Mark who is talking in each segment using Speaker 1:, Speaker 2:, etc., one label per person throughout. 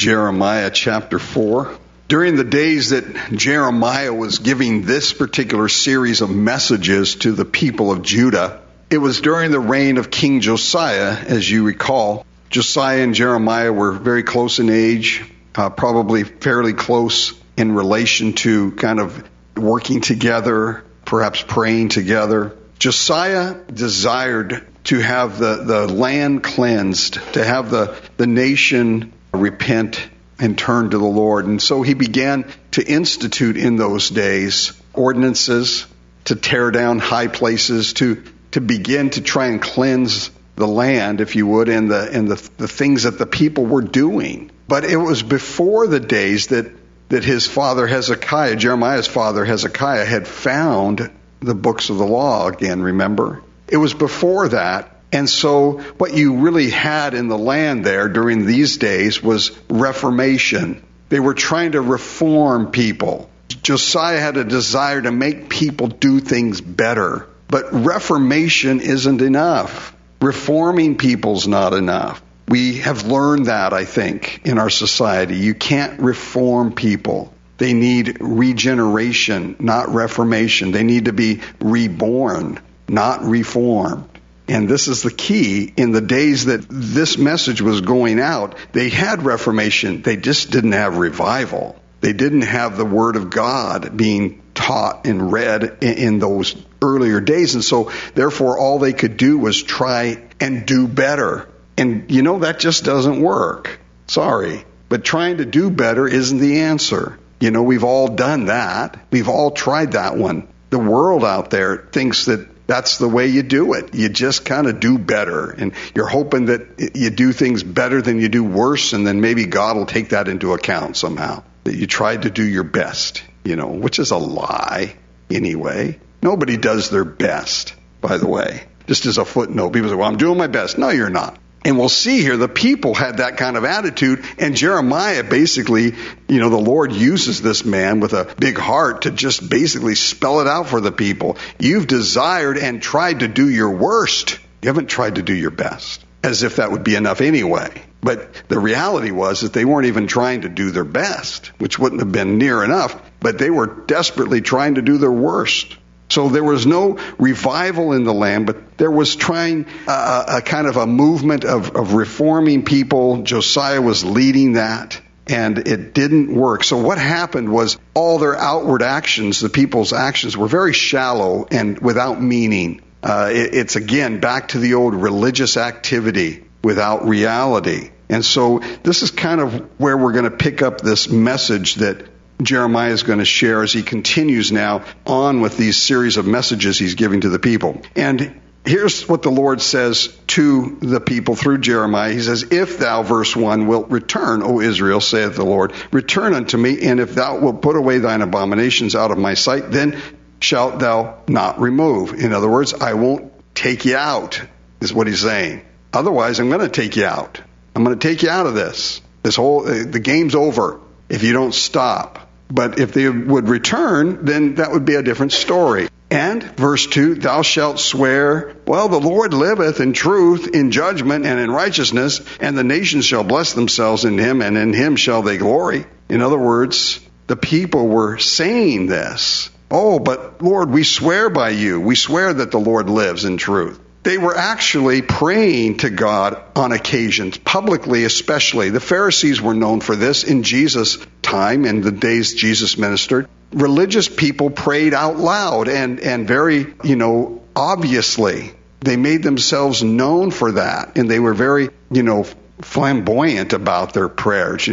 Speaker 1: Jeremiah chapter 4. During the days that Jeremiah was giving this particular series of messages to the people of Judah, it was during the reign of King Josiah, as you recall. Josiah and Jeremiah were very close in age, probably fairly close in relation to kind of working together, perhaps praying together. Josiah desired to have the land cleansed, to have the nation repent and turn to the Lord. And so he began to institute in those days ordinances to tear down high places, to begin to try and cleanse the land, if you would, and the things that the people were doing. But it was before the days that his father Hezekiah, Jeremiah's father Hezekiah, had found the books of the law again, remember? It was before that. And so what you really had in the land there during these days was reformation. They were trying to reform people. Josiah had a desire to make people do things better. But reformation isn't enough. Reforming people's not enough. We have learned that, I think, in our society. You can't reform people. They need regeneration, not reformation. They need to be reborn, not reformed. And this is the key. In the days that this message was going out, they had reformation. They just didn't have revival. They didn't have the Word of God being taught and read in those earlier days. And so, therefore, all they could do was try and do better. And, that just doesn't work. Sorry. But trying to do better isn't the answer. We've all done that. We've all tried that one. The world out there thinks that that's the way you do it. You just kind of do better. And you're hoping that you do things better than you do worse, and then maybe God will take that into account somehow. That you tried to do your best, which is a lie anyway. Nobody does their best, by the way. Just as a footnote, people say, well, I'm doing my best. No, you're not. And we'll see here, the people had that kind of attitude, and Jeremiah basically, the Lord uses this man with a big heart to just basically spell it out for the people. You've desired and tried to do your worst. You haven't tried to do your best, as if that would be enough anyway. But the reality was that they weren't even trying to do their best, which wouldn't have been near enough, but they were desperately trying to do their worst. So there was no revival in the land, but there was trying a kind of a movement of reforming people. Josiah was leading that, and it didn't work. So what happened was all their outward actions, the people's actions, were very shallow and without meaning. It's again back to the old religious activity without reality. And so this is kind of where we're going to pick up this message that Jeremiah is going to share as he continues now on with these series of messages he's giving to the people. And here's what the Lord says to the people through Jeremiah. He says, if thou, verse 1, wilt return, O Israel, saith the Lord, return unto me, and if thou wilt put away thine abominations out of my sight, then shalt thou not remove. In other words, I won't take you out, is what he's saying. Otherwise, I'm going to take you out. I'm going to take you out of this. The game's over if you don't stop. But if they would return, then that would be a different story. And, verse 2, thou shalt swear, well, the Lord liveth in truth, in judgment, and in righteousness, and the nations shall bless themselves in him, and in him shall they glory. In other words, the people were saying this. Oh, but Lord, we swear by you. We swear that the Lord lives in truth. They were actually praying to God on occasions, publicly especially. The Pharisees were known for this in Jesus' time, in the days Jesus ministered. Religious people prayed out loud and very, obviously. They made themselves known for that, and they were very, flamboyant about their prayers.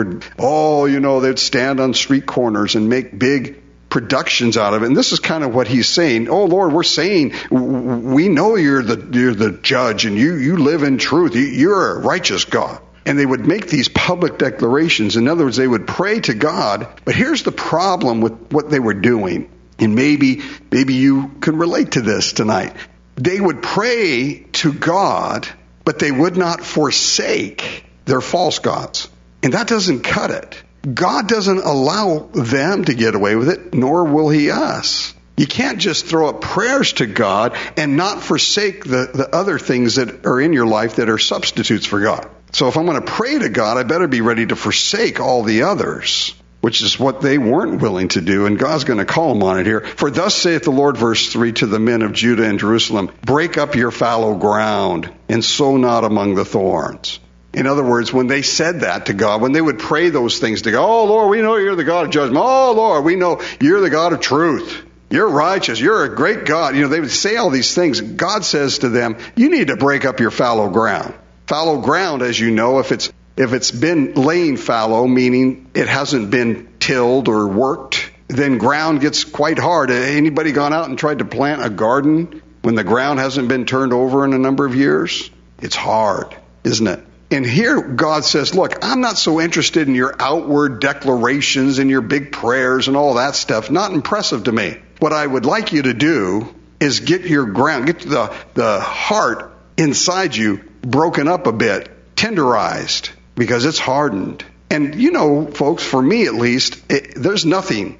Speaker 1: They'd stand on street corners and make big productions out of it. And this is kind of what he's saying. Oh, Lord, we're saying, we know you're the judge and you live in truth. You're a righteous God. And they would make these public declarations. In other words, they would pray to God. But here's the problem with what they were doing. And maybe you can relate to this tonight. They would pray to God, but they would not forsake their false gods. And that doesn't cut it. God doesn't allow them to get away with it, nor will he us. You can't just throw up prayers to God and not forsake the other things that are in your life that are substitutes for God. So if I'm going to pray to God, I better be ready to forsake all the others, which is what they weren't willing to do, and God's going to call them on it here. For thus saith the Lord, verse 3, to the men of Judah and Jerusalem, break up your fallow ground, and sow not among the thorns. In other words, when they said that to God, when they would pray those things to God, oh Lord, we know you're the God of judgment. Oh Lord, we know you're the God of truth. You're righteous. You're a great God. They would say all these things. God says to them, you need to break up your fallow ground. Fallow ground, as you know, if it's been laying fallow, meaning it hasn't been tilled or worked, then ground gets quite hard. Anybody gone out and tried to plant a garden when the ground hasn't been turned over in a number of years? It's hard, isn't it? And here God says, look, I'm not so interested in your outward declarations and your big prayers and all that stuff. Not impressive to me. What I would like you to do is get your ground, get the heart inside you broken up a bit, tenderized, because it's hardened. And folks, for me at least, there's nothing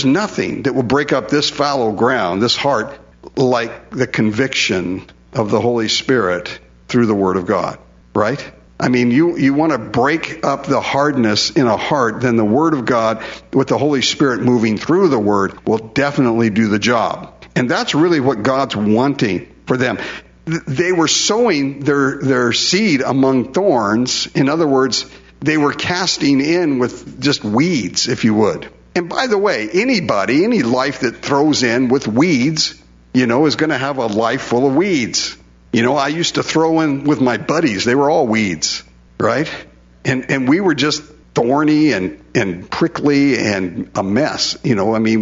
Speaker 1: that will break up this fallow ground, this heart, like the conviction of the Holy Spirit through the Word of God, right? I mean, you want to break up the hardness in a heart, then the Word of God with the Holy Spirit moving through the Word will definitely do the job. And that's really what God's wanting for them. They were sowing their seed among thorns. In other words, they were casting in with just weeds, if you would. And by the way, any life that throws in with weeds, is going to have a life full of weeds. I used to throw in with my buddies. They were all weeds, right? And we were just thorny and prickly and a mess. We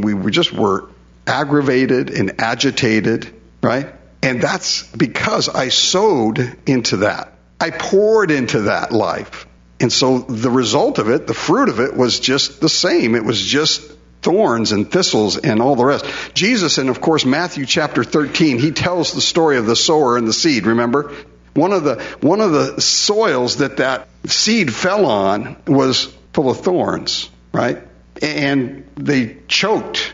Speaker 1: were aggravated and agitated, right? And that's because I sowed into that. I poured into that life. And so the result of it, the fruit of it, was just the same. It was just thorns and thistles and all the rest. Jesus, and of course Matthew chapter 13, he tells the story of the sower and the seed, remember? One of the soils that seed fell on was full of thorns, right? And they choked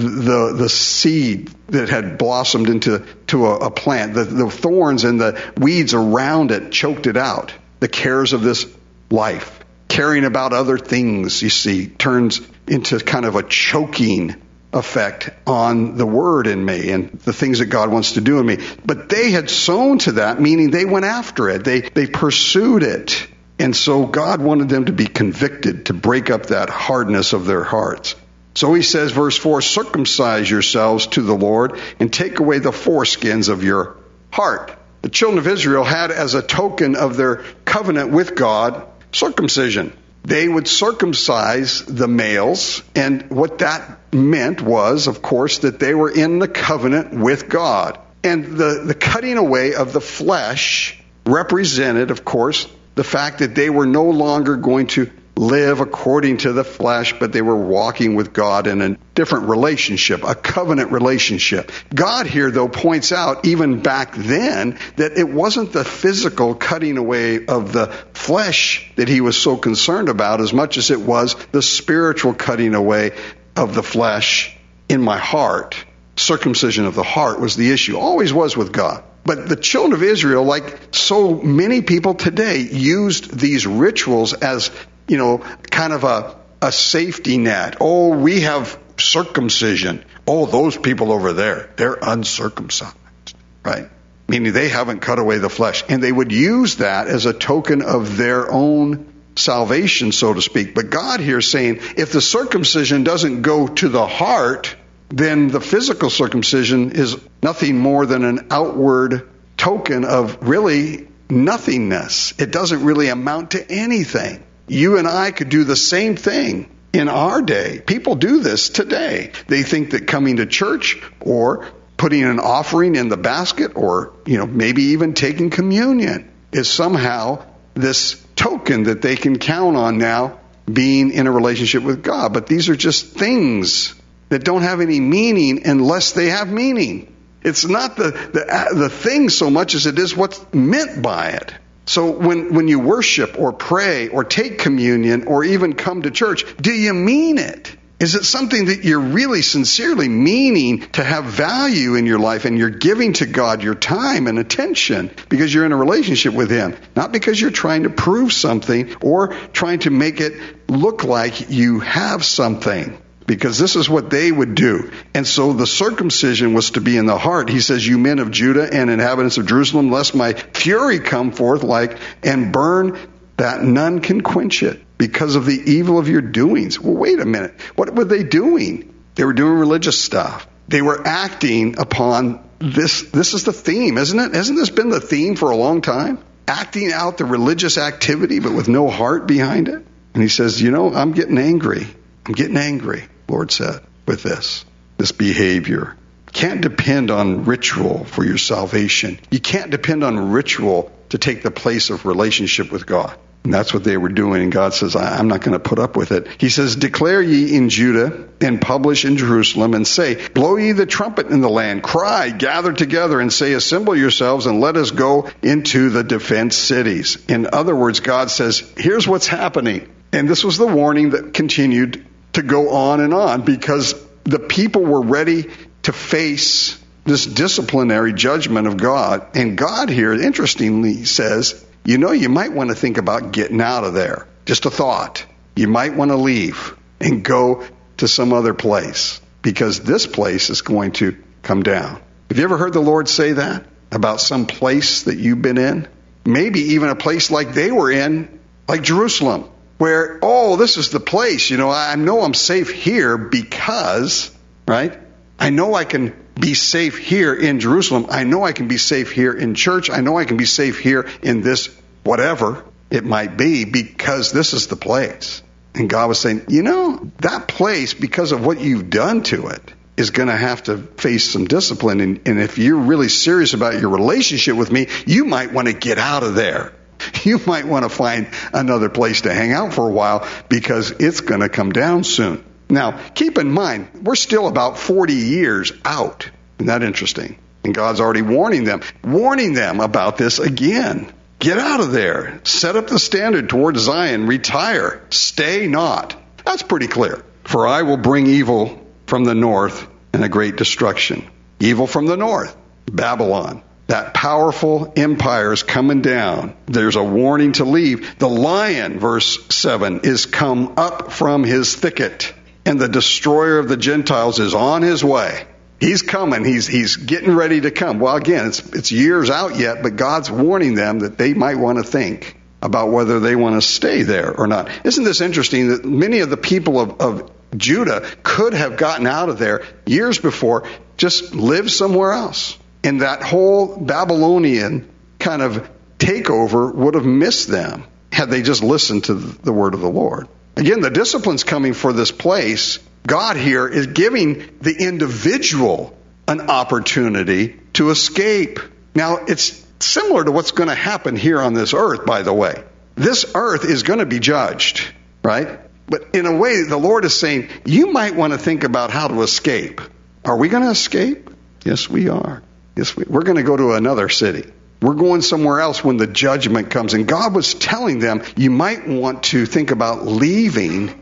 Speaker 1: the seed that had blossomed into a plant. The thorns and the weeds around it choked it out. The cares of this life, caring about other things, you see, turns into kind of a choking effect on the Word in me and the things that God wants to do in me. But they had sown to that, meaning they went after it. They pursued it. And so God wanted them to be convicted, to break up that hardness of their hearts. So he says, verse 4, circumcise yourselves to the Lord and take away the foreskins of your heart. The children of Israel had, as a token of their covenant with God, circumcision. They would circumcise the males, and what that meant was, of course, that they were in the covenant with God. And the cutting away of the flesh represented, of course, the fact that they were no longer going to live according to the flesh, but they were walking with God in a different relationship, a covenant relationship. God here, though, points out, even back then, that it wasn't the physical cutting away of the flesh that he was so concerned about as much as it was the spiritual cutting away of the flesh in my heart. Circumcision of the heart was the issue, always was with God. But the children of Israel, like so many people today, used these rituals as kind of a safety net. Oh, we have circumcision. Oh, those people over there, they're uncircumcised, right? Meaning they haven't cut away the flesh. And they would use that as a token of their own salvation, so to speak. But God here is saying, if the circumcision doesn't go to the heart, then the physical circumcision is nothing more than an outward token of really nothingness. It doesn't really amount to anything. You and I could do the same thing in our day. People do this today. They think that coming to church or putting an offering in the basket or, maybe even taking communion is somehow this token that they can count on now being in a relationship with God. But these are just things that don't have any meaning unless they have meaning. It's not the thing so much as it is what's meant by it. So when you worship or pray or take communion or even come to church, do you mean it? Is it something that you're really sincerely meaning to have value in your life and you're giving to God your time and attention because you're in a relationship with Him? Not because you're trying to prove something or trying to make it look like you have something. Because this is what they would do. And so the circumcision was to be in the heart. He says, you men of Judah and inhabitants of Jerusalem, lest my fury come forth and burn that none can quench it because of the evil of your doings. Well, wait a minute. What were they doing? They were doing religious stuff. They were acting upon this. This is the theme, isn't it? Hasn't this been the theme for a long time? Acting out the religious activity, but with no heart behind it. And he says, I'm getting angry. I'm getting angry, Lord said, with this behavior. Can't depend on ritual for your salvation. You can't depend on ritual to take the place of relationship with God. And that's what they were doing. And God says, I'm not going to put up with it. He says, declare ye in Judah and publish in Jerusalem and say, blow ye the trumpet in the land, cry, gather together and say, assemble yourselves and let us go into the defense cities. In other words, God says, here's what's happening. And this was the warning that continued to go on because the people were ready to face this disciplinary judgment of God. And God here, interestingly, says, you might want to think about getting out of there. Just a thought. You might want to leave and go to some other place because this place is going to come down. Have you ever heard the Lord say that about some place that you've been in? Maybe even a place like they were in, like Jerusalem, where, this is the place. I know I'm safe here because, right? I know I can be safe here in Jerusalem. I know I can be safe here in church. I know I can be safe here in this whatever it might be because this is the place. And God was saying, that place, because of what you've done to it, is going to have to face some discipline. And if you're really serious about your relationship with me, you might want to get out of there. You might want to find another place to hang out for a while because it's going to come down soon. Now, keep in mind, we're still about 40 years out. Isn't that interesting? And God's already warning them about this again. Get out of there. Set up the standard toward Zion. Retire. Stay not. That's pretty clear. For I will bring evil from the north and a great destruction. Evil from the north. Babylon. That powerful empire is coming down. There's a warning to leave. The lion, verse 7, is come up from his thicket. And the destroyer of the Gentiles is on his way. He's coming. He's getting ready to come. Well, again, it's years out yet, but God's warning them that they might want to think about whether they want to stay there or not. Isn't this interesting that many of the people of Judah could have gotten out of there years before, just lived somewhere else? And that whole Babylonian kind of takeover would have missed them had they just listened to the word of the Lord. Again, the discipline's coming for this place. God here is giving the individual an opportunity to escape. Now, it's similar to what's going to happen here on this earth, by the way. This earth is going to be judged, right? But in a way, the Lord is saying, you might want to think about how to escape. Are we going to escape? Yes, we are. Yes, we're going to go to another city. We're going somewhere else when the judgment comes. And God was telling them, you might want to think about leaving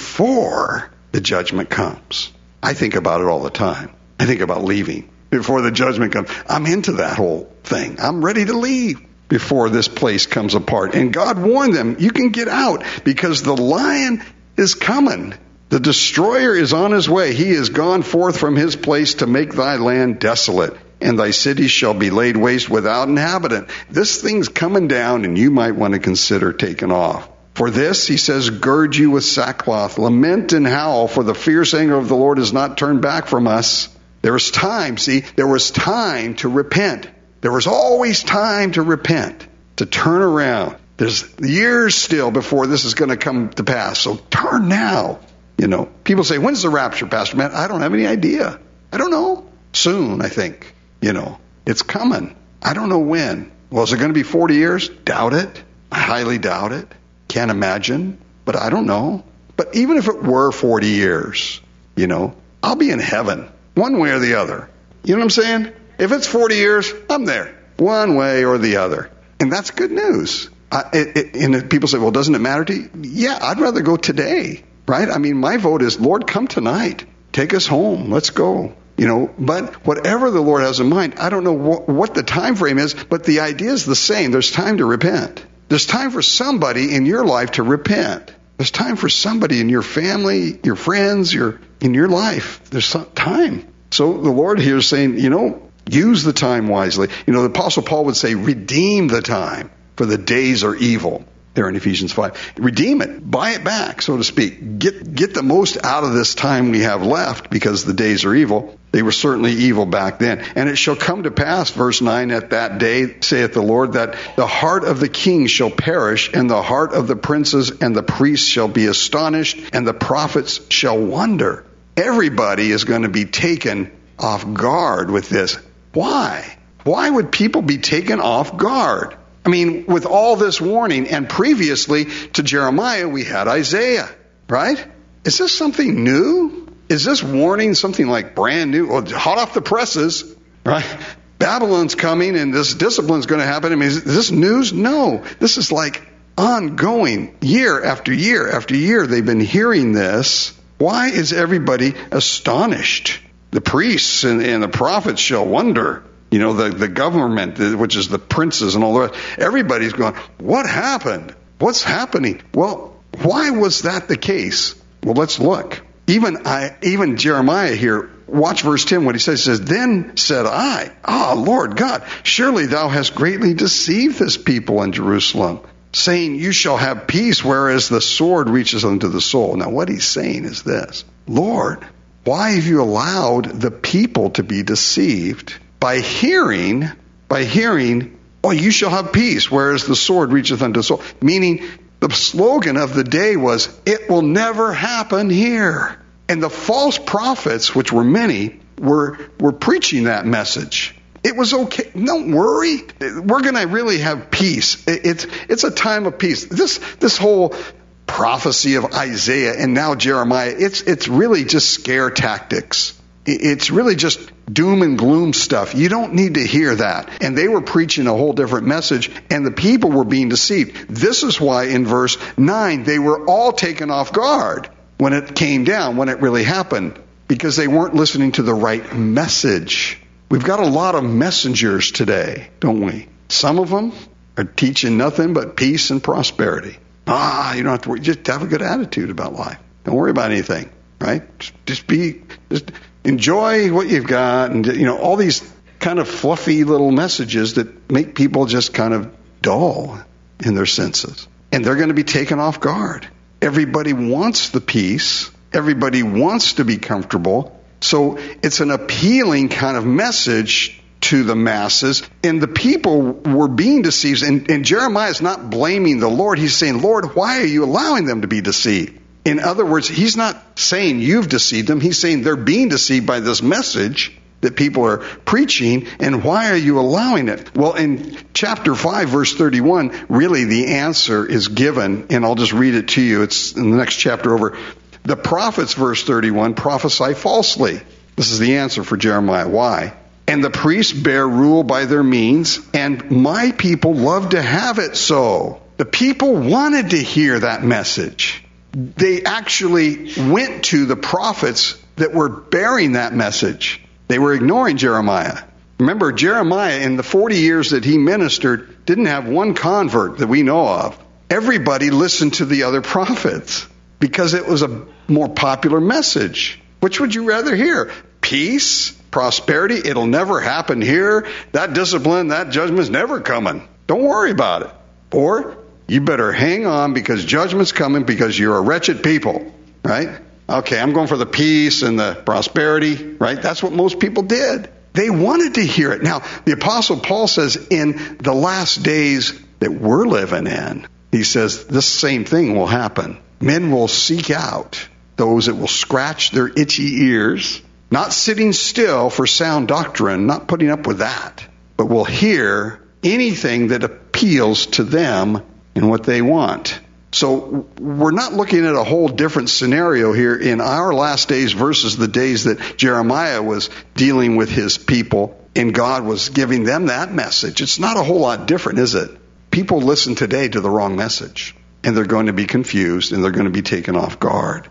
Speaker 1: before the judgment comes. I think about it all the time. I think about leaving before the judgment comes. I'm into that whole thing. I'm ready to leave before this place comes apart. And God warned them, you can get out because the lion is coming. The destroyer is on his way. He is gone forth from his place to make thy land desolate. And thy cities shall be laid waste without inhabitant. This thing's coming down, and you might want to consider taking off. For this, he says, gird you with sackcloth, lament and howl, for the fierce anger of the Lord is not turned back from us. There was time to repent. There was always time to repent, to turn around. There's years still before this is going to come to pass. So turn now. People say, when's the rapture, Pastor Matt? I don't have any idea. I don't know. Soon, I think. It's coming. I don't know when. Well, is it going to be 40 years? Doubt it. I highly doubt it. Can't imagine. But I don't know. But even if it were 40 years, I'll be in heaven one way or the other. You know what I'm saying? If it's 40 years, I'm there one way or the other. And that's good news. And people say, well, doesn't it matter to you? Yeah, I'd rather go today right? I mean, my vote is, Lord, come tonight. Take us home. Let's go. But whatever the Lord has in mind, I don't know what the time frame is, but the idea is the same. There's time to repent. There's time for somebody in your life to repent. There's time for somebody in your family, your friends, in your life. There's some time. So the Lord here is saying, use the time wisely. The Apostle Paul would say, redeem the time, for the days are evil. There in Ephesians 5. Redeem it. Buy it back, so to speak. Get the most out of this time we have left, because the days are evil. They were certainly evil back then. And it shall come to pass, verse 9, at that day, saith the Lord, that the heart of the king shall perish, and the heart of the princes and the priests shall be astonished, and the prophets shall wonder. Everybody is going to be taken off guard with this. Why? Why would people be taken off guard? I mean, with all this warning, and previously to Jeremiah, we had Isaiah, right? Is this something new? Is this warning something like brand new, or hot off the presses, right? Babylon's coming and this discipline's going to happen. I mean, is this news? No. This is like ongoing, year after year after year. They've been hearing this. Why is everybody astonished? The priests and the prophets shall wonder. The government, which is the princes and all the rest, everybody's going, what happened? What's happening? Well, why was that the case? Well, let's look. Even Jeremiah here, watch verse 10, what he says. He says, then said I, Lord God, surely thou hast greatly deceived this people in Jerusalem, saying, you shall have peace, whereas the sword reaches unto the soul. Now, what he's saying is this: Lord, why have you allowed the people to be deceived by hearing, you shall have peace, whereas the sword reacheth unto the soul? Meaning, the slogan of the day was, it will never happen here. And the false prophets, which were many, were preaching that message. It was okay. Don't worry. We're going to really have peace. It's a time of peace. This whole prophecy of Isaiah and now Jeremiah, it's really just scare tactics. It's really just doom and gloom stuff. You don't need to hear that. And they were preaching a whole different message, and the people were being deceived. This is why in verse 9, they were all taken off guard when it came down, when it really happened, because they weren't listening to the right message. We've got a lot of messengers today, don't we? Some of them are teaching nothing but peace and prosperity. You don't have to worry. Just have a good attitude about life. Don't worry about anything, right? Just enjoy what you've got, and all these kind of fluffy little messages that make people just kind of dull in their senses. And they're going to be taken off guard. Everybody wants the peace. Everybody wants to be comfortable. So it's an appealing kind of message to the masses. And the people were being deceived. And Jeremiah is not blaming the Lord. He's saying, Lord, why are you allowing them to be deceived? In other words, he's not saying you've deceived them. He's saying they're being deceived by this message that people are preaching. And why are you allowing it? Well, in chapter 5, verse 31, really the answer is given. And I'll just read it to you. It's in the next chapter over. The prophets, verse 31, prophesy falsely. This is the answer for Jeremiah. Why? And the priests bear rule by their means, and my people love to have it so. The people wanted to hear that message. They actually went to the prophets that were bearing that message. They were ignoring Jeremiah. Remember, Jeremiah, in the 40 years that he ministered, didn't have one convert that we know of. Everybody listened to the other prophets because it was a more popular message. Which would you rather hear? Peace, prosperity, it'll never happen here. That discipline, that judgment's never coming. Don't worry about it. Or you better hang on because judgment's coming because you're a wretched people, right? Okay, I'm going for the peace and the prosperity, right? That's what most people did. They wanted to hear it. Now, the Apostle Paul says in the last days that we're living in, he says this same thing will happen. Men will seek out those that will scratch their itchy ears, not sitting still for sound doctrine, not putting up with that, but will hear anything that appeals to them and what they want. So we're not looking at a whole different scenario here in our last days versus the days that Jeremiah was dealing with his people and God was giving them that message. It's not a whole lot different, is it? People listen today to the wrong message and they're going to be confused and they're going to be taken off guard.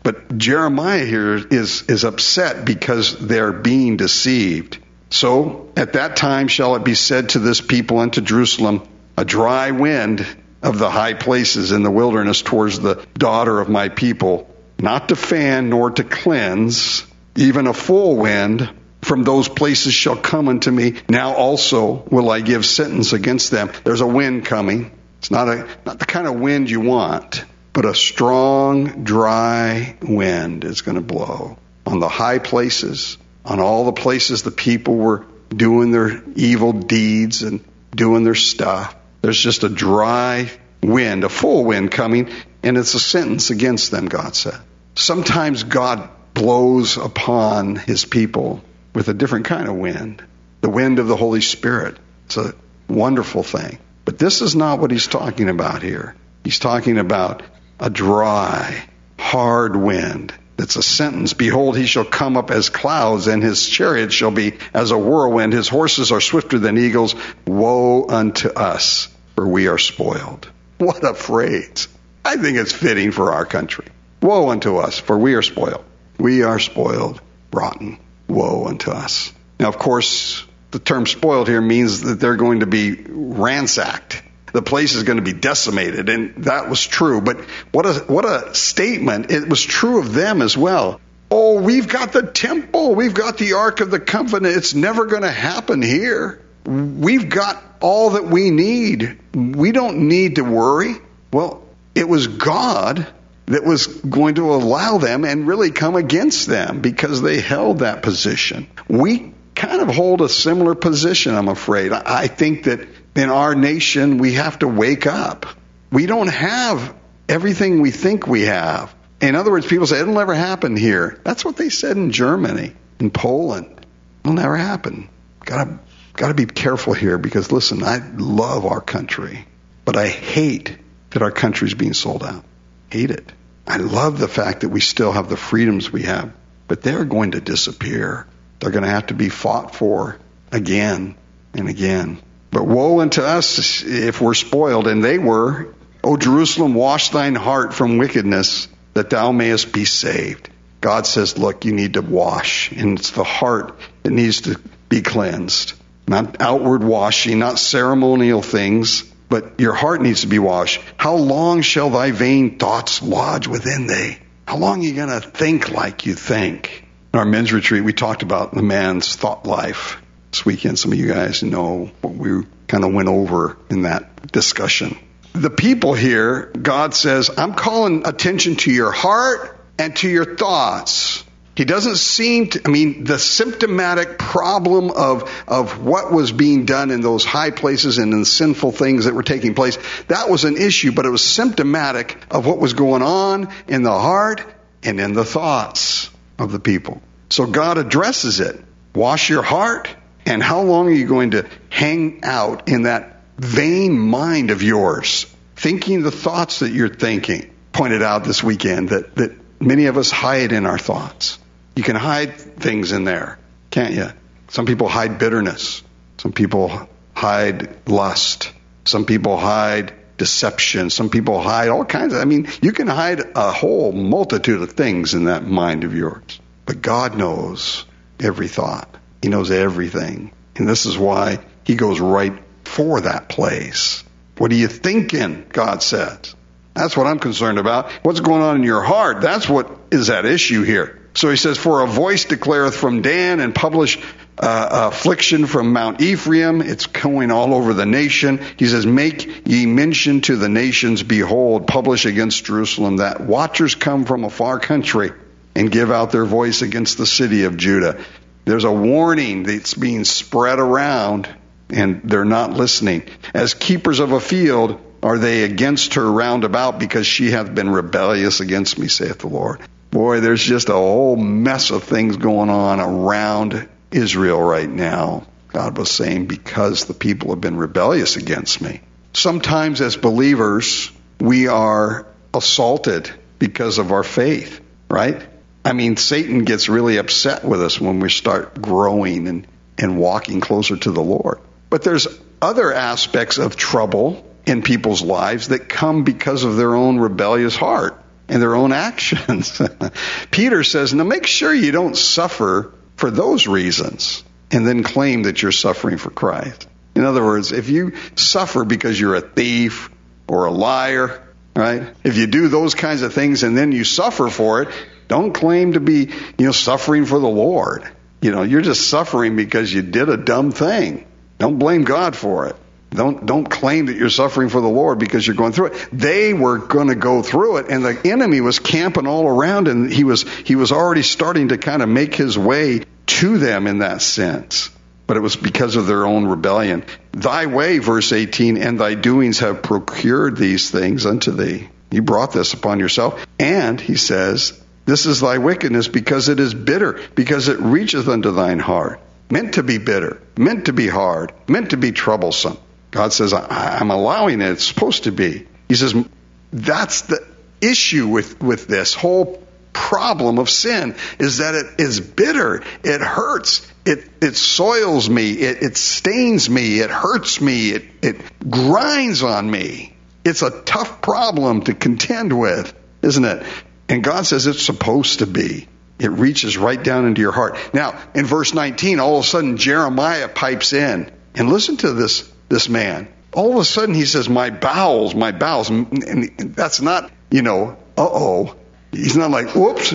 Speaker 1: But Jeremiah here is upset because they're being deceived. So at that time shall it be said to this people and to Jerusalem, a dry wind of the high places in the wilderness towards the daughter of my people, not to fan nor to cleanse, even a full wind from those places shall come unto me. Now also will I give sentence against them. There's a wind coming. It's not the kind of wind you want, but a strong, dry wind is going to blow on the high places, on all the places the people were doing their evil deeds and doing their stuff. There's just a dry wind, a full wind coming, and it's a sentence against them, God said. Sometimes God blows upon his people with a different kind of wind, the wind of the Holy Spirit. It's a wonderful thing. But this is not what he's talking about here. He's talking about a dry, hard wind. That's a sentence. Behold, he shall come up as clouds, and his chariot shall be as a whirlwind. His horses are swifter than eagles. Woe unto us, for we are spoiled. What a phrase. I think it's fitting for our country. Woe unto us, for we are spoiled. We are spoiled, rotten. Woe unto us. Now, of course, the term spoiled here means that they're going to be ransacked. The place is going to be decimated, and that was true. But what a statement. It was true of them as well. Oh, we've got the temple. We've got the Ark of the Covenant. It's never going to happen here. We've got all that we need. We don't need to worry. Well, it was God that was going to allow them and really come against them because they held that position. We kind of hold a similar position, I'm afraid. I think that in our nation, we have to wake up. We don't have everything we think we have. In other words, people say, it'll never happen here. That's what they said in Germany, in Poland. It'll never happen. Got to be careful here because, listen, I love our country, but I hate that our country's being sold out. Hate it. I love the fact that we still have the freedoms we have, but they're going to disappear. They're going to have to be fought for again and again. But woe unto us if we're spoiled, and they were. O Jerusalem, wash thine heart from wickedness, that thou mayest be saved. God says, look, you need to wash, and it's the heart that needs to be cleansed. Not outward washing, not ceremonial things, but your heart needs to be washed. How long shall thy vain thoughts lodge within thee? How long are you going to think like you think? In our men's retreat, we talked about the man's thought life. This weekend, some of you guys know what we kind of went over in that discussion. The people here, God says, I'm calling attention to your heart and to your thoughts. He doesn't seem to, the symptomatic problem of what was being done in those high places and in the sinful things that were taking place, that was an issue, but it was symptomatic of what was going on in the heart and in the thoughts of the people. So God addresses it. Wash your heart, and how long are you going to hang out in that vain mind of yours, thinking the thoughts that you're thinking? Pointed out this weekend that many of us hide in our thoughts. You can hide things in there, can't you? Some people hide bitterness. Some people hide lust. Some people hide deception. Some people hide all kinds of, you can hide a whole multitude of things in that mind of yours. But God knows every thought. He knows everything. And this is why he goes right for that place. What are you thinking, God says? That's what I'm concerned about. What's going on in your heart? That's what is at issue here. So he says, for a voice declareth from Dan, and publish affliction from Mount Ephraim. It's going all over the nation. He says, make ye mention to the nations, behold, publish against Jerusalem, that watchers come from a far country and give out their voice against the city of Judah. There's a warning that's being spread around, and they're not listening. As keepers of a field are they against her round about, because she hath been rebellious against me, saith the Lord. Boy, there's just a whole mess of things going on around Israel right now. God was saying, because the people have been rebellious against me. Sometimes as believers, we are assaulted because of our faith, right? Satan gets really upset with us when we start growing and walking closer to the Lord. But there's other aspects of trouble in people's lives that come because of their own rebellious heart. and their own actions. Peter says, now make sure you don't suffer for those reasons and then claim that you're suffering for Christ. In other words, if you suffer because you're a thief or a liar, right? If you do those kinds of things and then you suffer for it, don't claim to be, suffering for the Lord. You're just suffering because you did a dumb thing. Don't blame God for it. Don't claim that you're suffering for the Lord because you're going through it. They were going to go through it, and the enemy was camping all around, and he was already starting to kind of make his way to them in that sense. But it was because of their own rebellion. Thy way, verse 18, and thy doings have procured these things unto thee. You brought this upon yourself. And, he says, this is thy wickedness because it is bitter, because it reacheth unto thine heart. Meant to be bitter, meant to be hard, meant to be troublesome. God says, I'm allowing it. It's supposed to be. He says, that's the issue with this whole problem of sin, is that it is bitter. It hurts. It soils me. It stains me. It hurts me. It grinds on me. It's a tough problem to contend with, isn't it? And God says it's supposed to be. It reaches right down into your heart. Now, in verse 19, all of a sudden Jeremiah pipes in. And listen to this man. All of a sudden he says, my bowels. And that's not, uh-oh. He's not like, whoops.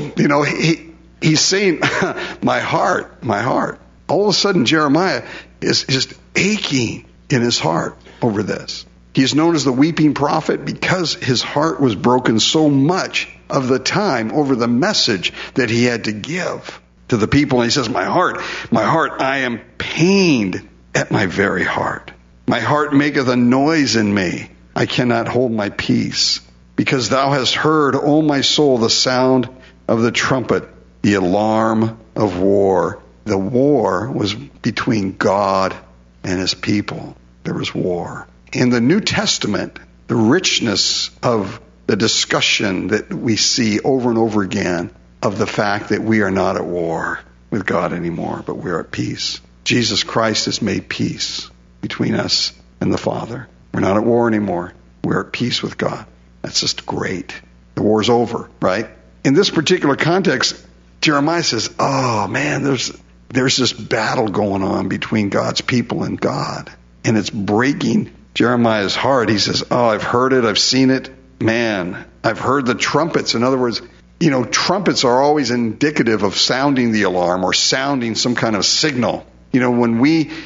Speaker 1: He's saying, my heart. All of a sudden Jeremiah is just aching in his heart over this. He's known as the weeping prophet because his heart was broken so much of the time over the message that he had to give to the people. And he says, my heart, I am pained at my very heart. My heart maketh a noise in me. I cannot hold my peace. Because thou hast heard, O my soul, the sound of the trumpet, the alarm of war. The war was between God and his people. There was war. In the New Testament, the richness of the discussion that we see over and over again of the fact that we are not at war with God anymore, but we're at peace. Jesus Christ has made peace between us and the Father. We're not at war anymore. We're at peace with God. That's just great. The war's over, right? In this particular context, Jeremiah says, oh man, there's this battle going on between God's people and God. And it's breaking Jeremiah's heart. He says, oh, I've heard it. I've seen it. Man, I've heard the trumpets. In other words, trumpets are always indicative of sounding the alarm or sounding some kind of signal. When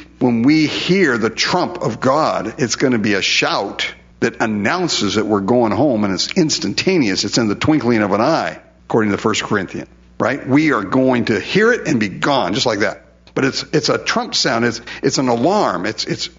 Speaker 1: we hear the trump of God, it's going to be a shout that announces that we're going home, and it's instantaneous. It's in the twinkling of an eye, according to 1 Corinthians, right? We are going to hear it and be gone, just like that. But it's a trump sound. It's an alarm. It's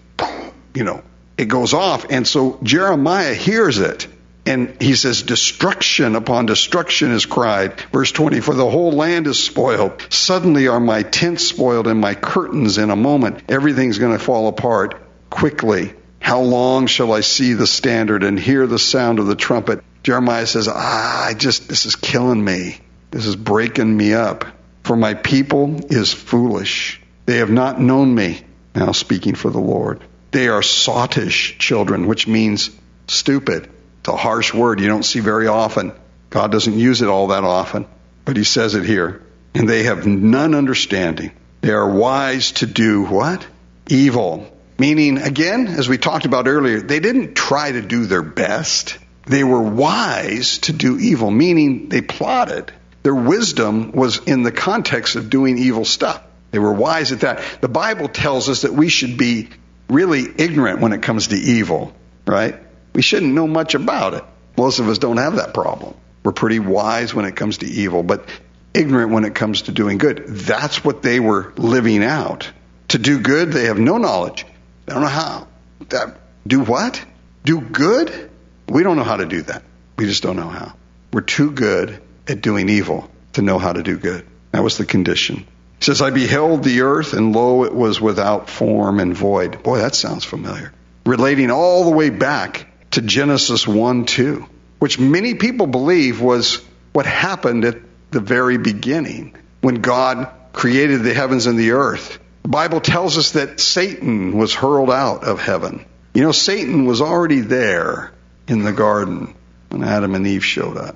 Speaker 1: it goes off. And so Jeremiah hears it. And he says, destruction upon destruction is cried. Verse 20, for the whole land is spoiled. Suddenly are my tents spoiled and my curtains in a moment. Everything's going to fall apart quickly. How long shall I see the standard and hear the sound of the trumpet? Jeremiah says, this is killing me. This is breaking me up. For my people is foolish. They have not known me. Now speaking for the Lord. They are sottish children, which means stupid. It's a harsh word you don't see very often. God doesn't use it all that often, but he says it here. And they have none understanding. They are wise to do what? Evil. Meaning, again, as we talked about earlier, they didn't try to do their best. They were wise to do evil, meaning they plotted. Their wisdom was in the context of doing evil stuff. They were wise at that. The Bible tells us that we should be really ignorant when it comes to evil, right? We shouldn't know much about it. Most of us don't have that problem. We're pretty wise when it comes to evil, but ignorant when it comes to doing good. That's what they were living out. To do good, they have no knowledge. They don't know how. Do what? Do good? We don't know how to do that. We just don't know how. We're too good at doing evil to know how to do good. That was the condition. It says, I beheld the earth, and lo, it was without form and void. Boy, that sounds familiar. Relating all the way back to Genesis 1:2, which many people believe was what happened at the very beginning when God created the heavens and the earth. The Bible tells us that Satan was hurled out of heaven. Satan was already there in the garden when Adam and Eve showed up.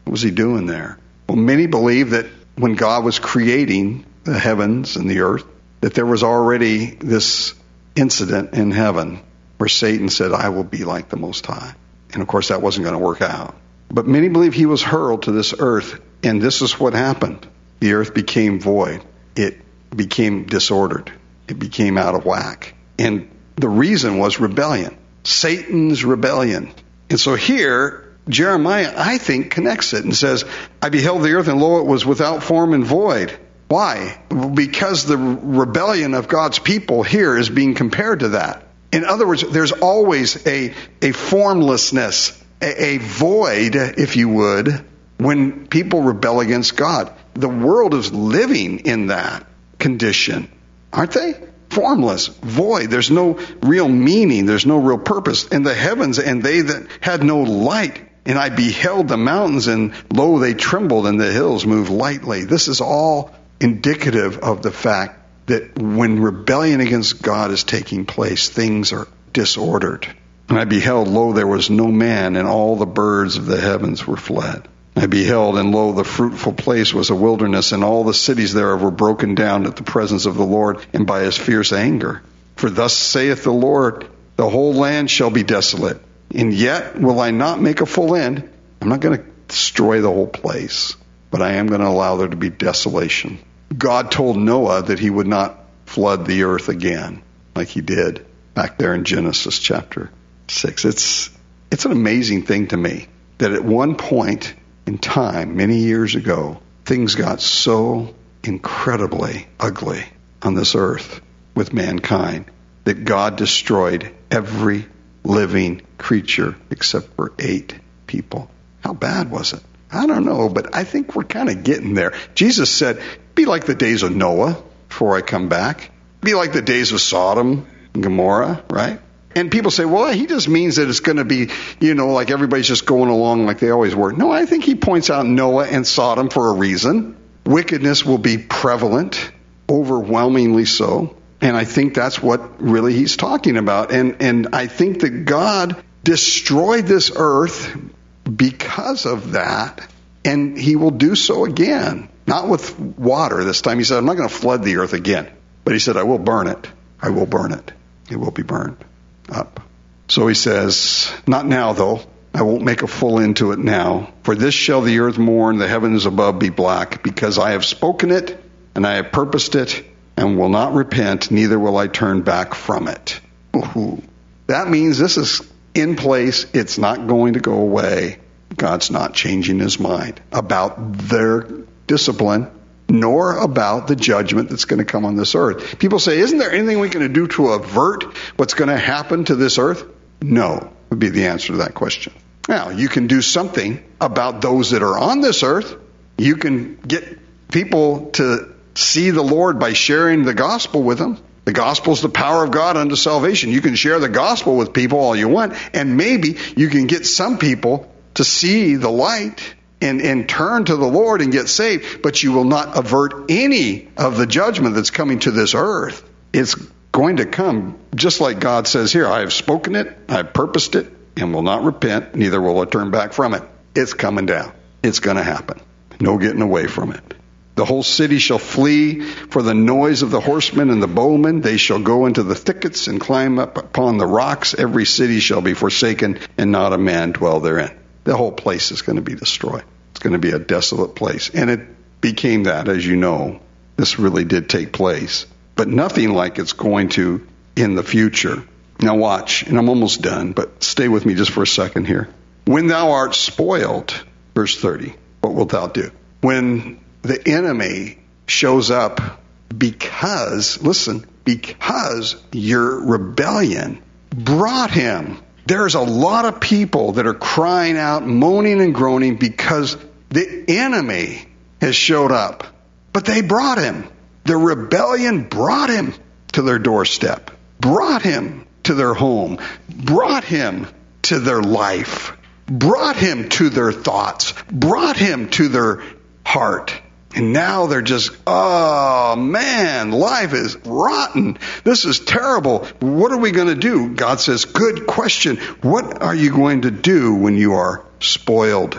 Speaker 1: What was he doing there? Well, many believe that when God was creating the heavens and the earth, that there was already this incident in heaven where Satan said, I will be like the Most High. And of course, that wasn't going to work out. But many believe he was hurled to this earth, and this is what happened. The earth became void. It became disordered. It became out of whack. And the reason was rebellion. Satan's rebellion. And so here, Jeremiah, I think, connects it and says, I beheld the earth, and lo, it was without form and void. Why? Because the rebellion of God's people here is being compared to that. In other words, there's always a formlessness, a void, if you would, when people rebel against God. The world is living in that condition, aren't they? Formless, void. There's no real meaning. There's no real purpose. And the heavens, and they that had no light. And I beheld the mountains, and lo, they trembled, and the hills moved lightly. This is all indicative of the fact that when rebellion against God is taking place, things are disordered. And I beheld, lo, there was no man, and all the birds of the heavens were fled. I beheld, and lo, the fruitful place was a wilderness, and all the cities thereof were broken down at the presence of the Lord and by his fierce anger. For thus saith the Lord, the whole land shall be desolate, and yet will I not make a full end. I'm not going to destroy the whole place, but I am going to allow there to be desolation. God told Noah that he would not flood the earth again, like he did back there in Genesis chapter 6. It's an amazing thing to me that at one point in time, many years ago, things got so incredibly ugly on this earth with mankind that God destroyed every living creature except for 8 people. How bad was it? I don't know, but I think we're kind of getting there. Jesus said, be like the days of Noah before I come back. Be like the days of Sodom and Gomorrah, right? And people say, well, he just means that it's going to be, like everybody's just going along like they always were. No, I think he points out Noah and Sodom for a reason. Wickedness will be prevalent, overwhelmingly so. And I think that's what really he's talking about. And I think that God destroyed this earth because of that, and he will do so again. Not with water this time. He said, I'm not going to flood the earth again. But he said, I will burn it. I will burn it. It will be burned up. So he says, not now though. I won't make a full end to it now. For this shall the earth mourn, the heavens above be black, because I have spoken it, and I have purposed it, and will not repent, neither will I turn back from it. Ooh. That means this is in place. It's not going to go away. God's not changing his mind about their discipline, nor about the judgment that's going to come on this earth. People say, isn't there anything we can do to avert what's going to happen to this earth? No, would be the answer to that question. Now, you can do something about those that are on this earth. You can get people to see the Lord by sharing the gospel with them. The gospel is the power of God unto salvation. You can share the gospel with people all you want, and maybe you can get some people to see the light and turn to the Lord and get saved, but you will not avert any of the judgment that's coming to this earth. It's going to come just like God says here, I have spoken it, I have purposed it, and will not repent, neither will I turn back from it. It's coming down. It's going to happen. No getting away from it. The whole city shall flee for the noise of the horsemen and the bowmen. They shall go into the thickets and climb up upon the rocks. Every city shall be forsaken, and not a man dwell therein. The whole place is going to be destroyed. It's going to be a desolate place. And it became that, as you know. This really did take place. But nothing like it's going to in the future. Now watch, and I'm almost done, but stay with me just for a second here. When thou art spoiled, verse 30, what wilt thou do? When the enemy shows up because your rebellion brought him. There's a lot of people that are crying out, moaning and groaning because the enemy has showed up. But they brought him. The rebellion brought him to their doorstep, brought him to their home, brought him to their life, brought him to their thoughts, brought him to their heart. And now they're just, oh man, life is rotten. This is terrible. What are we going to do? God says, good question. What are you going to do when you are spoiled?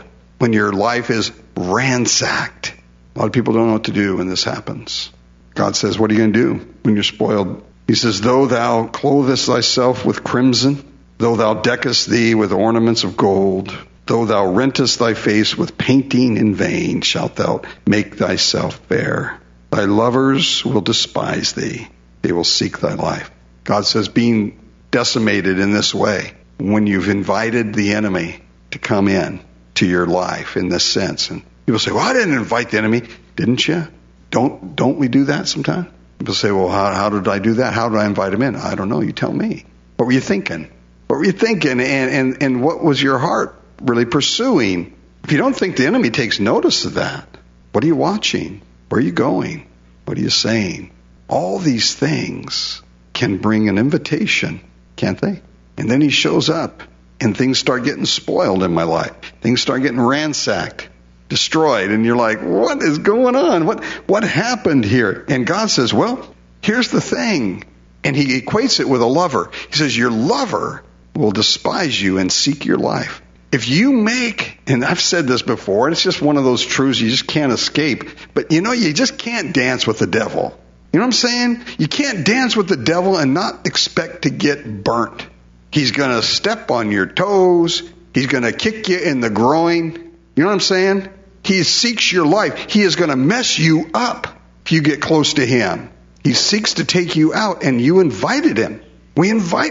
Speaker 1: when your life is ransacked. A lot of people don't know what to do when this happens. God says, what are you going to do when you're spoiled? He says, though thou clothest thyself with crimson, though thou deckest thee with ornaments of gold, though thou rentest thy face with painting in vain, shalt thou make thyself fair. Thy lovers will despise thee. They will seek thy life. God says, being decimated in this way, when you've invited the enemy to come in to your life in this sense. And people say, well, I didn't invite the enemy. Didn't you? Don't we do that sometimes? People say, well, how did I do that? How did I invite him in? I don't know. You tell me. What were you thinking? What were you thinking? And what was your heart really pursuing? If you don't think the enemy takes notice of that, what are you watching? Where are you going? What are you saying? All these things can bring an invitation, can't they? And then he shows up, and things start getting spoiled in my life. Things start getting ransacked, destroyed, and you're like, what is going on? What happened here? And God says, well, here's the thing. And he equates it with a lover. He says, your lover will despise you and seek your life. If you make, and I've said this before, and it's just one of those truths you just can't escape, but you just can't dance with the devil. You know what I'm saying? You can't dance with the devil and not expect to get burnt. He's going to step on your toes. He's going to kick you in the groin. You know what I'm saying? He seeks your life. He is going to mess you up if you get close to him. He seeks to take you out, and you invited him. They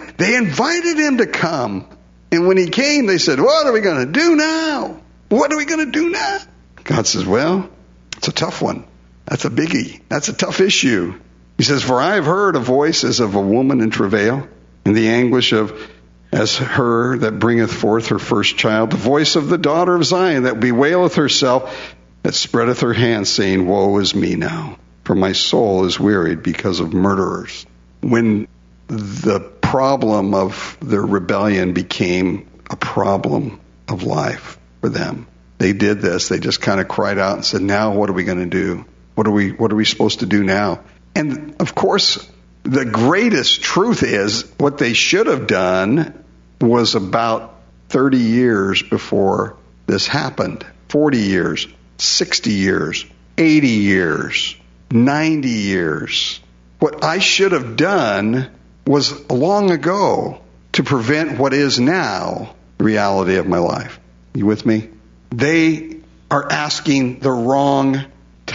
Speaker 1: invited him to come. And when he came, they said, what are we going to do now? What are we going to do now? God says, well, it's a tough one. That's a biggie. That's a tough issue. He says, for I have heard a voice as of a woman in travail, in the anguish as her that bringeth forth her first child, the voice of the daughter of Zion that bewaileth herself, that spreadeth her hands, saying, woe is me now, for my soul is wearied because of murderers. When the problem of their rebellion became a problem of life for them, they did this. They just kind of cried out and said, now what are we going to do? What are we supposed to do now? And of course, the greatest truth is what they should have done was about 30 years before this happened. 40 years, 60 years, 80 years, 90 years. What I should have done was long ago to prevent what is now the reality of my life. You with me? They are asking the wrong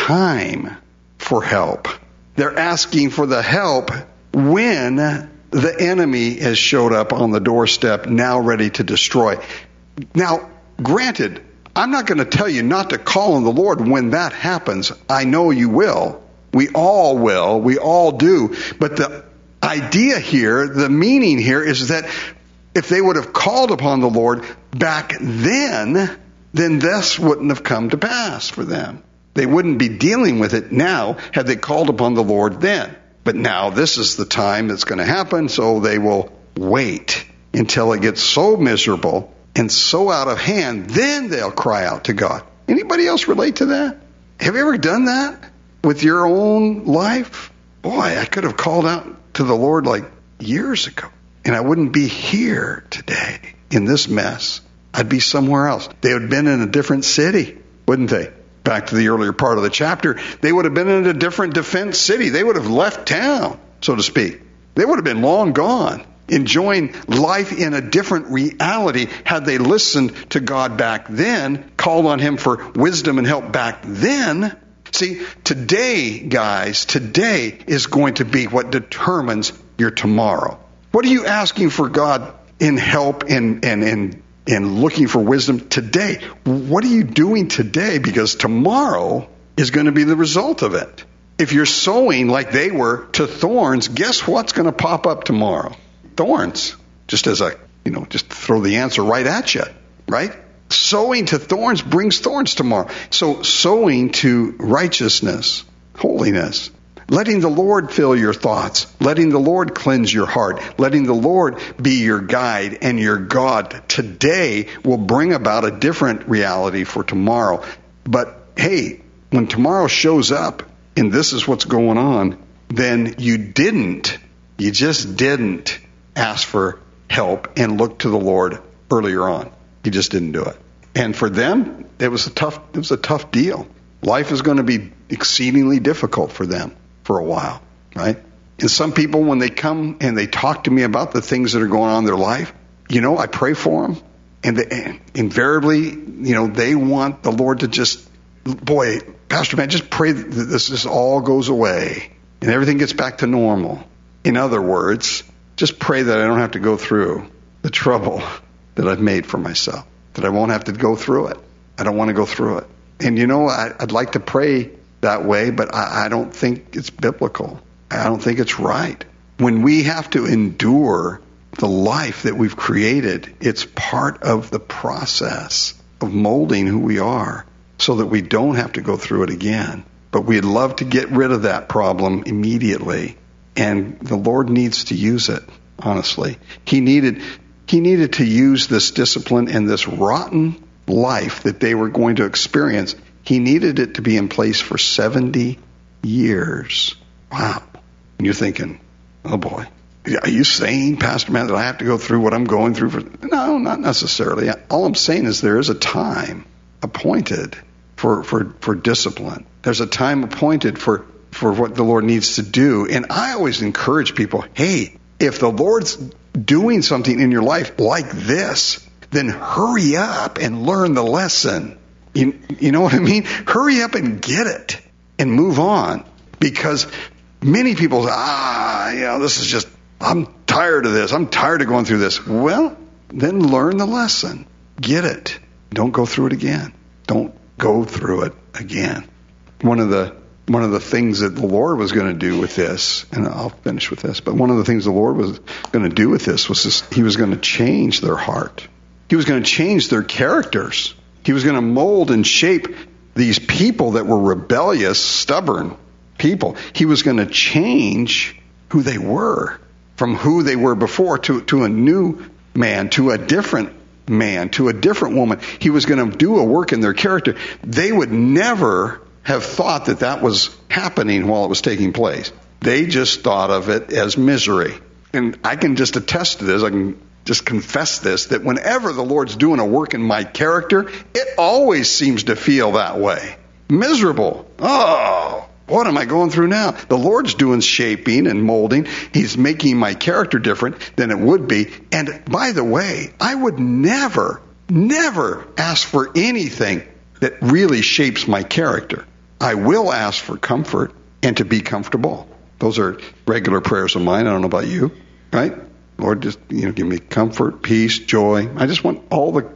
Speaker 1: time for help. They're asking for the help when the enemy has showed up on the doorstep, now ready to destroy. Now, granted, I'm not going to tell you not to call on the Lord when that happens. I know you will. We all will. We all do. But the idea here, the meaning here is that if they would have called upon the Lord back then this wouldn't have come to pass for them. They wouldn't be dealing with it now had they called upon the Lord then. But now this is the time that's going to happen, so they will wait until it gets so miserable and so out of hand, then they'll cry out to God. Anybody else relate to that? Have you ever done that with your own life? Boy, I could have called out to the Lord like years ago, and I wouldn't be here today in this mess. I'd be somewhere else. They would have been in a different city, wouldn't they? Back to the earlier part of the chapter, they would have been in a different defense city. They would have left town, so to speak. They would have been long gone, enjoying life in a different reality had they listened to God back then, called on him for wisdom and help back then. See, today, guys, today is going to be what determines your tomorrow. What are you asking for God in help and looking for wisdom today? What are you doing today? Because tomorrow is going to be the result of it. If you're sowing like they were to thorns, guess what's going to pop up tomorrow? Thorns. Just as just throw the answer right at you, right? Sowing to thorns brings thorns tomorrow. So sowing to righteousness, holiness, letting the Lord fill your thoughts, letting the Lord cleanse your heart, letting the Lord be your guide and your God today will bring about a different reality for tomorrow. But hey, when tomorrow shows up and this is what's going on, then you just didn't ask for help and look to the Lord earlier on. You just didn't do it. And for them, it was a tough deal. Life is going to be exceedingly difficult for them for a while, right? And some people, when they come and they talk to me about the things that are going on in their life, I pray for them. And invariably, they want the Lord to just, boy, Pastor Matt, just pray that this all goes away and everything gets back to normal. In other words, just pray that I don't have to go through the trouble that I've made for myself, that I won't have to go through it. I don't want to go through it. And I'd like to pray that way, but I don't think it's biblical. I don't think it's right. When we have to endure the life that we've created, it's part of the process of molding who we are so that we don't have to go through it again. But we'd love to get rid of that problem immediately. And the Lord needs to use it, honestly. He needed to use this discipline and this rotten life that they were going to experience. He needed it to be in place for 70 years. Wow. And you're thinking, oh boy, are you saying, Pastor Matt, that I have to go through what I'm going through? No, not necessarily. All I'm saying is there is a time appointed for discipline. There's a time appointed for what the Lord needs to do. And I always encourage people, hey, if the Lord's doing something in your life like this, then hurry up and learn the lesson. You know what I mean? Hurry up and get it and move on. Because many people say, this is just, I'm tired of this. I'm tired of going through this. Well, then learn the lesson. Get it. Don't go through it again. Don't go through it again. One of the things that the Lord was going to do with this, and I'll finish with this, but one of the things the Lord was going to do with this was He was going to change their heart. He was going to change their characters. He was going to mold and shape these people that were rebellious, stubborn people. He was going to change who they were from who they were before to a new man, to a different man, to a different woman. He was going to do a work in their character. They would never have thought that was happening while it was taking place. They just thought of it as misery. And I can just attest to this. I can just confess this, that whenever the Lord's doing a work in my character, it always seems to feel that way. Miserable. Oh, what am I going through now? The Lord's doing shaping and molding. He's making my character different than it would be. And by the way, I would never ask for anything that really shapes my character. I will ask for comfort and to be comfortable. Those are regular prayers of mine. I don't know about you, right? Lord, just give me comfort, peace, joy. I just want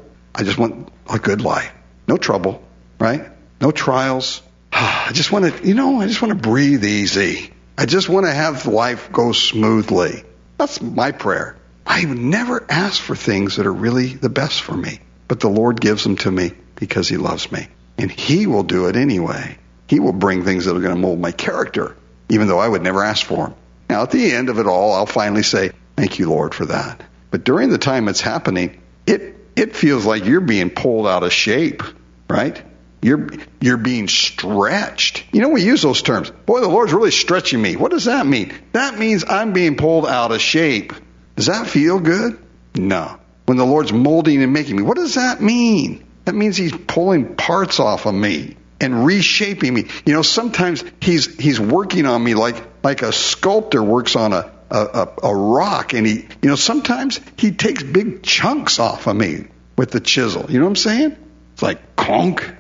Speaker 1: a good life. No trouble, right? No trials. I just want to breathe easy. I just want to have life go smoothly. That's my prayer. I would never ask for things that are really the best for me, but the Lord gives them to me because He loves me. And He will do it anyway. He will bring things that are going to mold my character, even though I would never ask for them. Now, at the end of it all, I'll finally say, thank you, Lord, for that. But during the time it's happening, it feels like you're being pulled out of shape, right? You're being stretched. We use those terms. Boy, the Lord's really stretching me. What does that mean? That means I'm being pulled out of shape. Does that feel good? No. When the Lord's molding and making me, what does that mean? That means He's pulling parts off of me and reshaping me. Sometimes He's working on me like a sculptor works on a rock, and sometimes He takes big chunks off of me with the chisel. You know what I'm saying? It's like conk.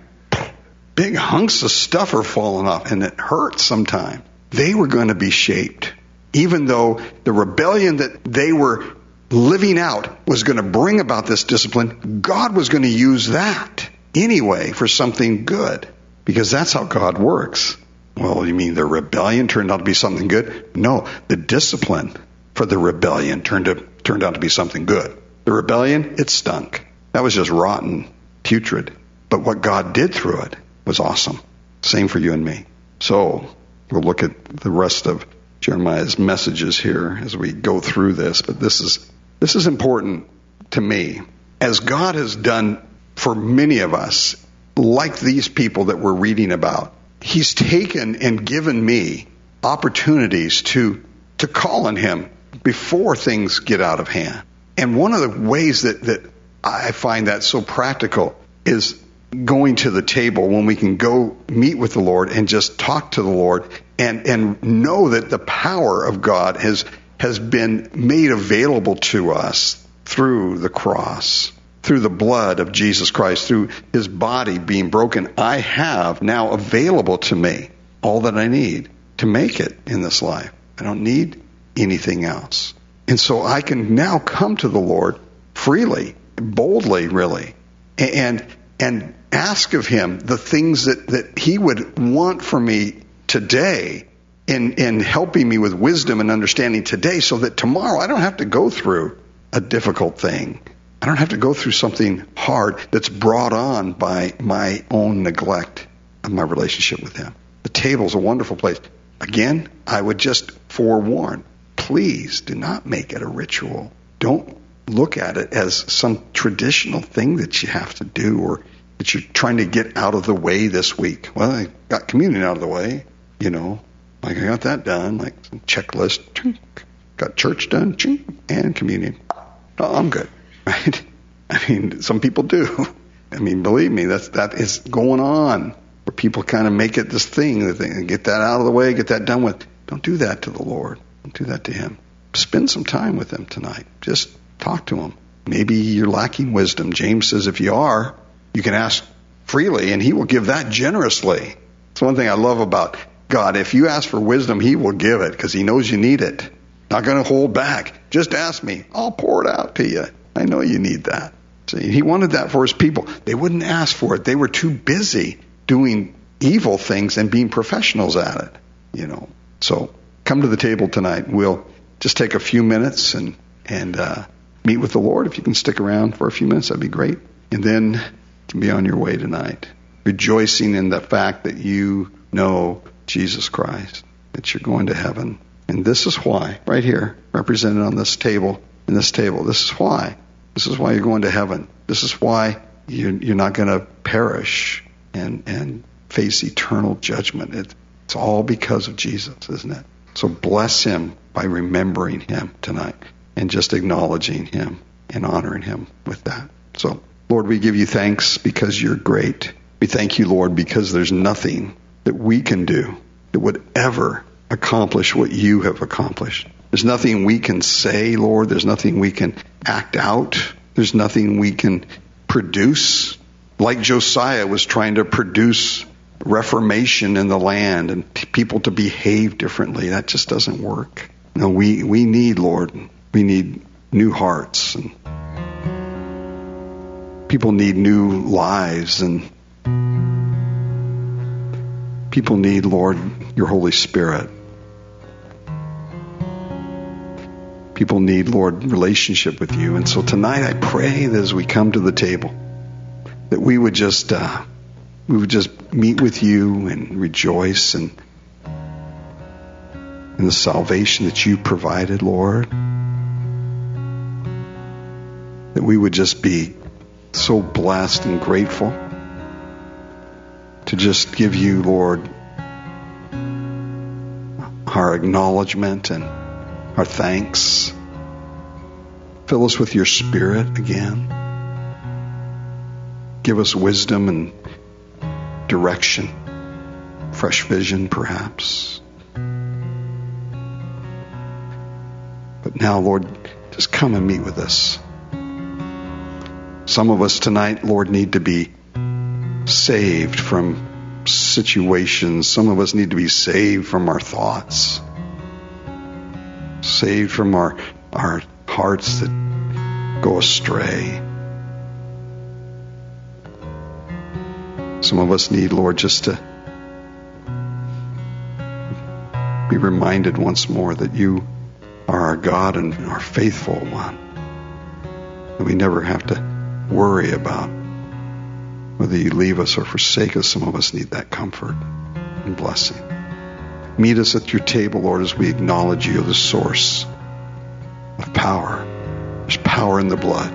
Speaker 1: Big hunks of stuff are falling off, and it hurts sometimes. They were going to be shaped. Even though the rebellion that they were living out was going to bring about this discipline, God was going to use that anyway for something good, because that's how God works. Well, you mean the rebellion turned out to be something good? No, the discipline for the rebellion turned out to be something good. The rebellion, it stunk. That was just rotten, putrid. But what God did through it was awesome. Same for you and me. So we'll look at the rest of Jeremiah's messages here as we go through this. But this is important to me. As God has done for many of us, like these people that we're reading about, He's taken and given me opportunities to call on Him before things get out of hand. And one of the ways that I find that so practical is going to the table, when we can go meet with the Lord and just talk to the Lord and know that the power of God has been made available to us through the cross, through the blood of Jesus Christ, through his body being broken. I have now available to me all that I need to make it in this life. I don't need anything else. And so I can now come to the Lord freely, boldly, really, and ask of him the things that he would want for me today in helping me with wisdom and understanding today, so that tomorrow I don't have to go through a difficult thing. I don't have to go through something hard that's brought on by my own neglect of my relationship with him. The table's a wonderful place. Again, I would just forewarn, please do not make it a ritual. Don't look at it as some traditional thing that you have to do, or that you're trying to get out of the way this week. Well, I got communion out of the way, like I got that done, like some checklist, got church done, and communion. Oh, I'm good, right? I mean, some people do. I mean, believe me, that is going on, where people kind of make it this thing, that they get that out of the way, get that done with. Don't do that to the Lord. Don't do that to him. Spend some time with him tonight. Just talk to him. Maybe you're lacking wisdom. James says if you are, you can ask freely, and he will give that generously. It's one thing I love about God. If you ask for wisdom, he will give it, because he knows you need it. Not going to hold back. Just ask me. I'll pour it out to you. I know you need that. See, he wanted that for his people. They wouldn't ask for it. They were too busy doing evil things and being professionals at it. So come to the table tonight. We'll just take a few minutes and meet with the Lord. If you can stick around for a few minutes, that'd be great. And then you can be on your way tonight, rejoicing in the fact that you know Jesus Christ, that you're going to heaven. And this is why, right here, represented on this table, this is why. This is why you're going to heaven. This is why you're not going to perish and face eternal judgment. It's all because of Jesus, isn't it? So bless him by remembering him tonight and just acknowledging him and honoring him with that. So, Lord, we give you thanks because you're great. We thank you, Lord, because there's nothing that we can do that would ever accomplish what you have accomplished. There's nothing we can say, Lord. There's nothing we can act out. There's nothing we can produce. Like Josiah was trying to produce reformation in the land and people to behave differently. That just doesn't work. No, we need, Lord, we need new hearts, and people need new lives, and people need, Lord, your Holy Spirit. People need, Lord, relationship with you. And so tonight I pray that as we come to the table, that we would just meet with you and rejoice in the salvation that you provided, Lord. That we would just be so blessed and grateful to just give you, Lord, our acknowledgement and our thanks. Fill us with your Spirit again. Give us wisdom and direction, fresh vision perhaps. But now, Lord, just come and meet with us. Some of us tonight, Lord, need to be saved from situations. Some of us need to be saved from our thoughts, saved from our hearts that go astray. Some of us need, Lord, just to be reminded once more that you are our God and our faithful one. And we never have to worry about whether you leave us or forsake us. Some of us need that comfort and blessing. Meet us at your table, Lord, as we acknowledge you, the source of power. There's power in the blood.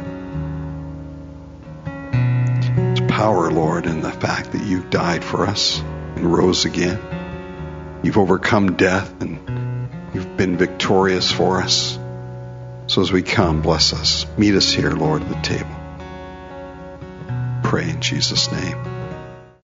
Speaker 1: There's power, Lord, in the fact that you died for us and rose again. You've overcome death and you've been victorious for us. So as we come, bless us. Meet us here, Lord, at the table. pray in Jesus' name.